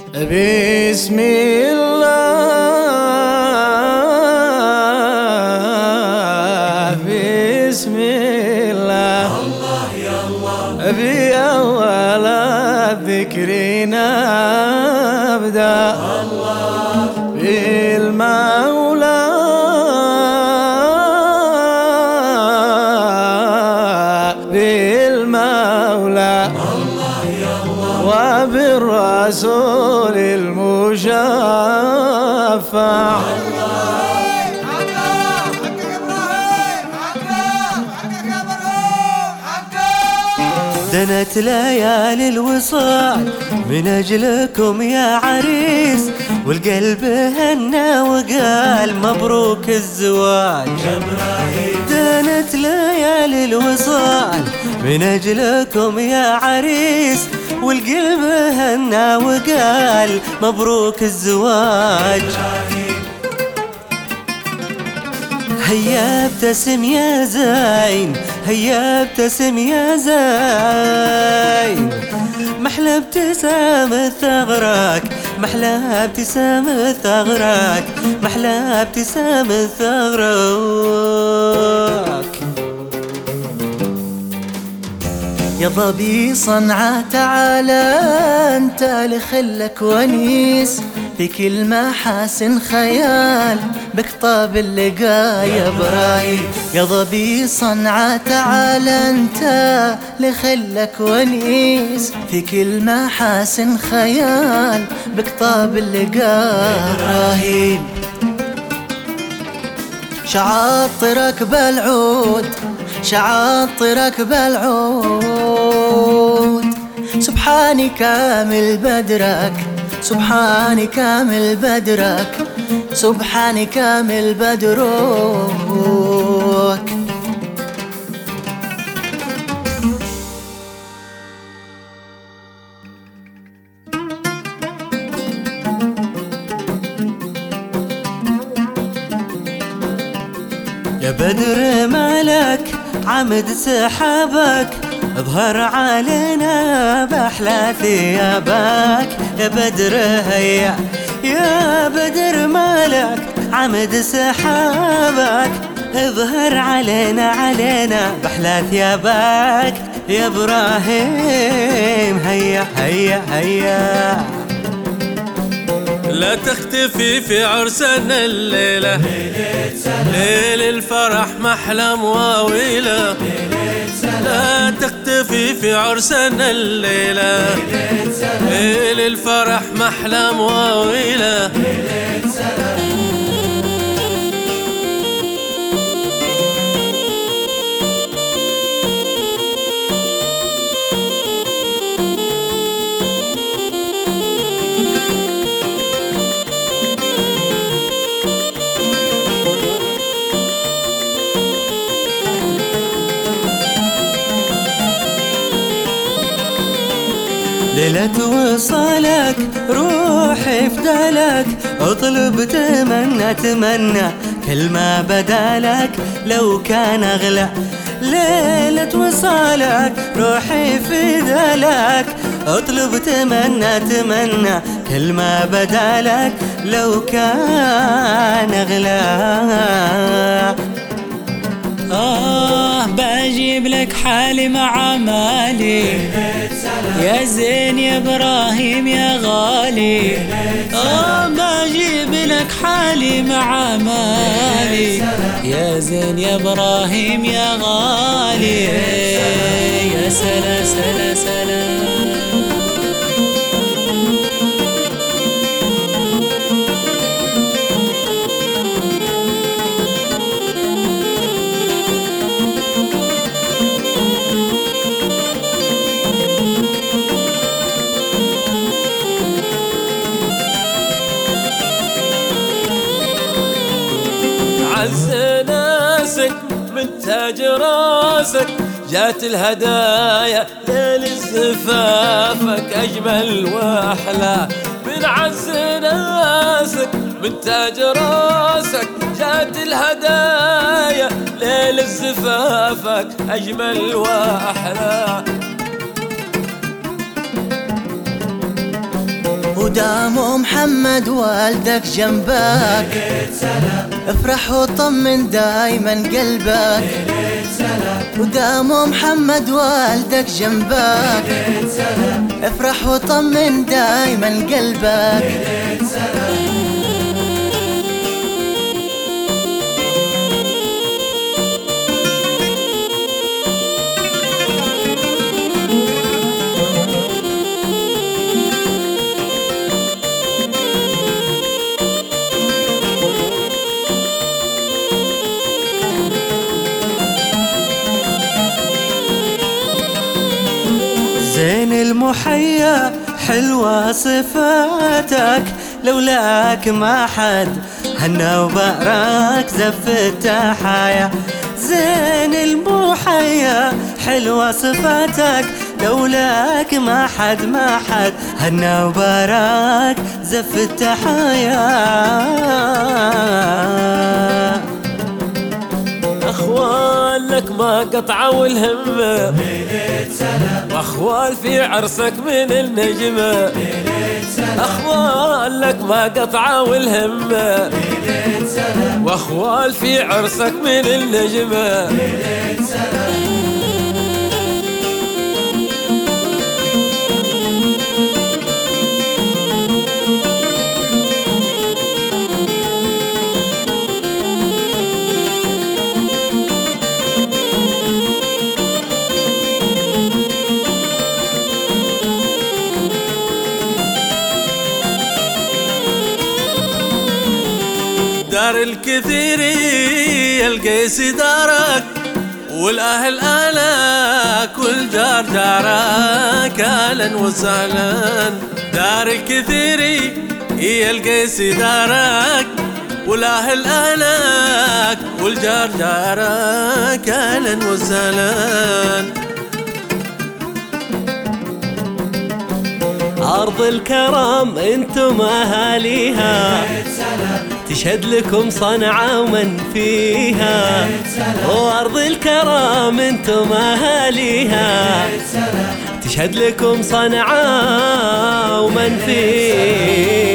بسم الله بسم الله الله يا الله بأول الذكر نبدأ الله بالمولى بالمولى الله يا الله وبالرسول المشفع دنت ليالي الوصال من أجلكم يا عريس، والقلب هنا وقال مبروك الزواج. دنت ليالي الوصال من أجلكم يا عريس، والقلب هنا وقال مبروك الزواج. هيا ابتسم يا زين، هيا ابتسم يا زين، محلى ابتسامة ثغرك، محلى ابتسامة ثغرك، محلى ابتسامة ثغرك. يا ظبي صنعاء تعالى انت لخلك ونيس، في كل محاسن خيال بكطاب اللقا يا ابراهيم. يا ظبي صنعاء تعالى انت لخلك ونيس، في كل محاسن خيال بكطاب اللقا ابراهيم. شعاطرك بالعود، شعاطرك بالعود، سبحاني كامل بدرك، سبحاني كامل بدرك، سبحاني كامل بدرك. يا بدر مالك عمد سحابك، اظهر علينا بأحلى ثيابك. يا بدر هيا، يا بدر مالك عمد سحابك، اظهر علينا علينا بأحلى ثيابك. يا إبراهيم هيا هيا هيا، لا تختفي في عرسنا الليلة، ليل الفرح محلى مواويلة. لا تختفي في عرسنا الليلة، ليل الفرح محلى مواويلة. ليلة وصالك روحي فدالك، اطلب تمنى تمنى كل ما بدالك لو كان اغلى. ليلة وصالك روحي فدالك، اطلب تمنى تمنى كل ما بدالك لو كان اغلى. بجيب لك حالي مع مالي، يا زين يا ابراهيم يا غالي. بجيب لك حالي مع مالي، يا زين يا ابراهيم يا غالي. يا سلام سلام سلام. عز ناسك من تاج راسك، جات الهدايا ليل زفافك أجمل وأحلى. من عز ناسك من تاج راسك، جات الهدايا ليل زفافك أجمل وأحلى. ودام محمد والدك جنبك افرح وطمن دايما قلبك ودام محمد والدك جنبك افرح وطمن دايما قلبك زين المحيا حلوة صفاتك، لولاك ما حد هنا وبارك زف التحايا. زين المحيا حلوة صفاتك، لولاك ما حد هنا وبارك زف التحايا. أخوالك ما قطعوا الهمة وأخوال في عرسك من النجمة. أخوالك ما قطعوا الهمة وأخوال في عرسك من النجمة. دار الكثيري القيس دارك والأهل آلك والجار جارك. أهلا وسهلا دار الكثيري هي القيس دارك والأهل آلك والجار جارك. أهلا وسهلا. أرض الكرم انتم أهاليها تشهد لكم صنعاء ومن فيها. وأرض الكرم انتم أهاليها تشهد لكم صنعاء ومن فيها.